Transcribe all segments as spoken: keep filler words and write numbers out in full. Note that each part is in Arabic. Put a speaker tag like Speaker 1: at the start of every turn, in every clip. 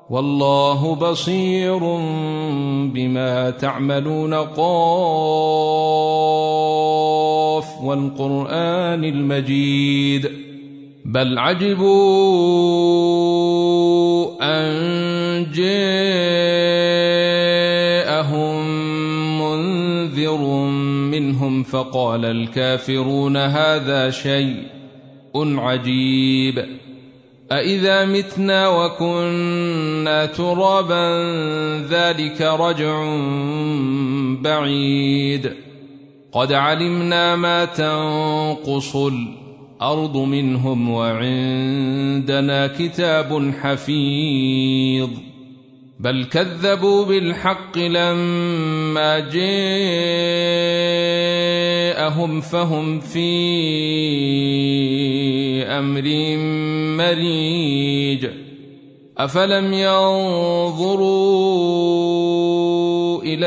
Speaker 1: والله بصير بما تعملون. قاف والقرآن المجيد. بل عجبوا أن جاءهم منذر منهم فقال الكافرون هذا شيء عجيب. أإذا متنا وكنا ترابا ذلك رجع بعيد. قد علمنا ما تنقص الأرض منهم وعندنا كتاب حفيظ. بل كذبوا بالحق لما جاءهم فهم في أمر مريج. أفلم ينظروا إلى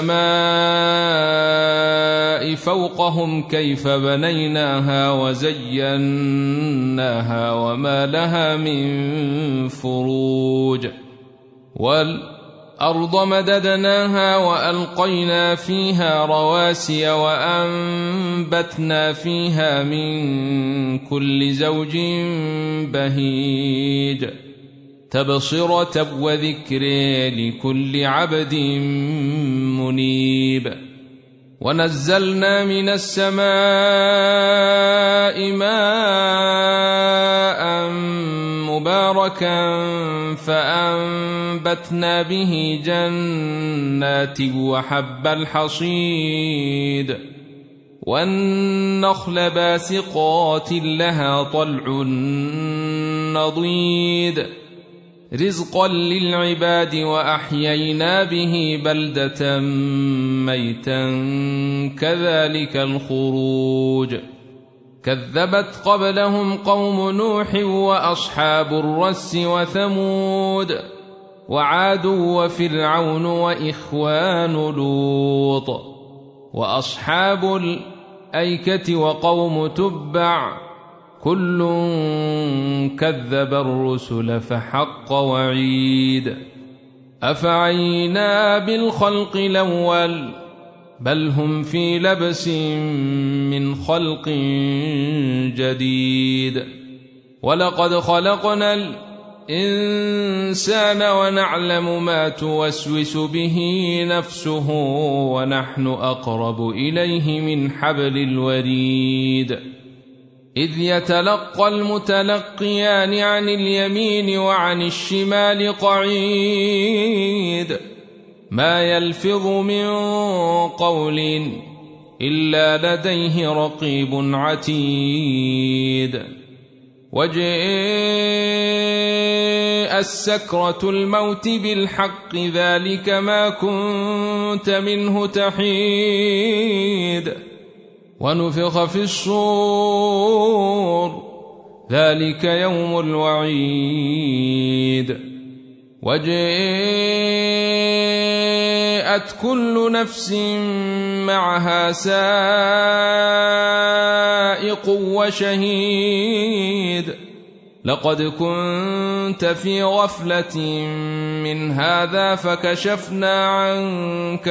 Speaker 1: السماء فوقهم كيف بنيناها وزيناها وما لها من فروج. والأرض مددناها وألقينا فيها رواسي وأنبتنا فيها من كل زوج بهيج. تبصرة وذكر لكل عبد منيب. ونزلنا من السماء ماء مباركا فأنبتنا به جنات وحب الحصيد. والنخل باسقات لها طلع نضيد رزقا للعباد. وأحيينا به بلدة ميتا كذلك الخروج. كذبت قبلهم قوم نوح وأصحاب الرس وثمود وعاد وفرعون وإخوان لوط وأصحاب الأيكة وقوم تبع كل كذب الرسل فحق وعيد. أفعينا بالخلق الأول بل هم في لبس من خلق جديد. ولقد خلقنا الإنسان ونعلم ما توسوس به نفسه ونحن أقرب إليه من حبل الوريد. إذ يتلقى المتلقيان عن اليمين وعن الشمال قعيد. ما يلفظ من قول إلا لديه رقيب عتيد. وجاء السكرة الموت بالحق ذلك ما كنت منه تحيد. ونفخ في الصور ذلك يوم الوعيد. وجاءت كل نفس معها سائق وشهيد. لقد كنت في غفلة من هذا فكشفنا عنك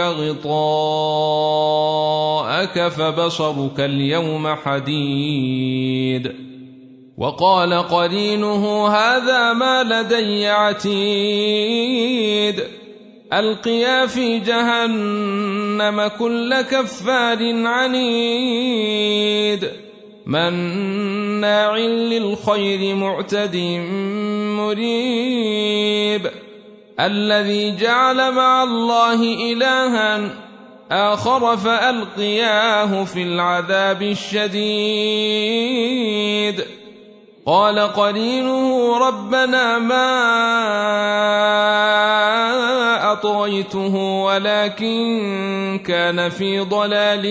Speaker 1: غطاءك فبصرك اليوم حديد. وقال قرينه هذا ما لدي عتيد. ألقيا في جهنم كل كفار عنيد مناع للخير معتد مريب. الذي جعل مع الله إلها آخر فألقياه في العذاب الشديد. قال قرينه ربنا ما أطغيته ولكن كان في ضلال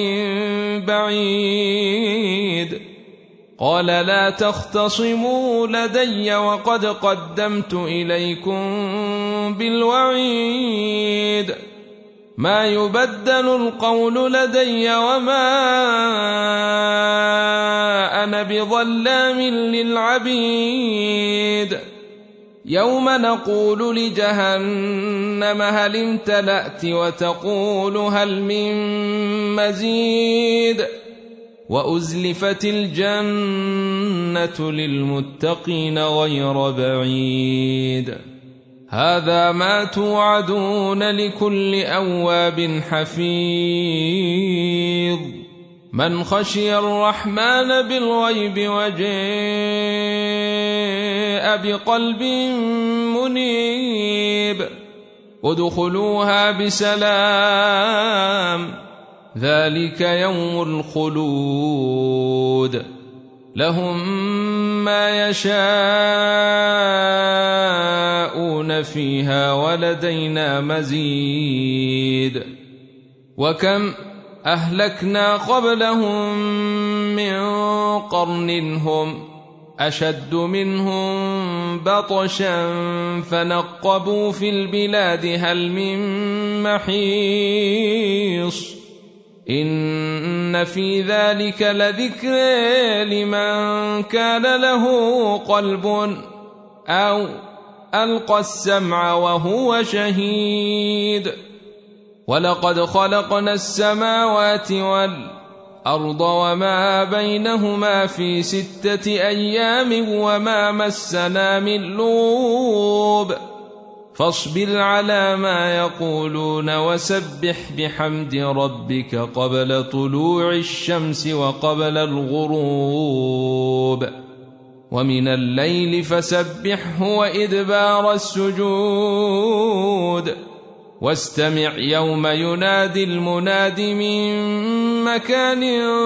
Speaker 1: بعيد. قال لا تختصموا لدي وقد قدمت إليكم بالوعيد. ما يبدل القول لدي وما أنا بظلام للعبيد. يوم نقول لجهنم هل امتلأت وتقول هل من مزيد وأزلفت الجنة للمتقين غير بعيد هذا ما توعدون لكل أواب حفيظ من خشي الرحمن بالغيب وجاء بقلب منيب ادخلوها بسلام ذلك يوم الخلود لهم ما يشاءون فيها ولدينا مزيد وكم أهلكنا قبلهم من قرن هم أشد منهم بطشا فنقبوا في البلاد هل من محيص إن في ذلك لذكر لمن كان له قلب أو ألقى السمع وهو شهيد ولقد خلقنا السماوات والأرض وما بينهما في ستة أيام وما مسنا من لغوب فاصبر على ما يقولون وسبح بحمد ربك قبل طلوع الشمس وقبل الغروب ومن الليل فسبحه وإدبار السجود واستمع يوم ينادي المناد من مكان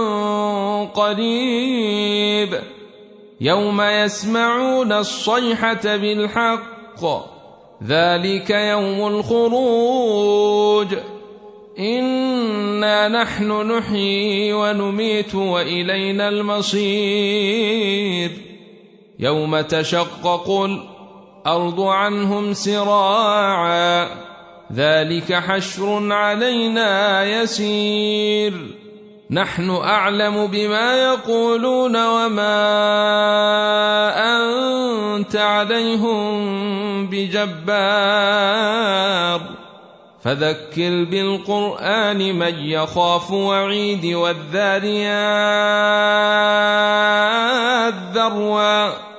Speaker 1: قريب يوم يسمعون الصيحة بالحق ذلك يوم الخروج إنا نحن نحيي ونميت وإلينا المصير يوم تشقق الأرض عنهم سراعا ذلك حشر علينا يسير نحن أعلم بما يقولون وما أنت عليهم بجبار فذكر بالقرآن من يخاف وعيد والذاريات ذروا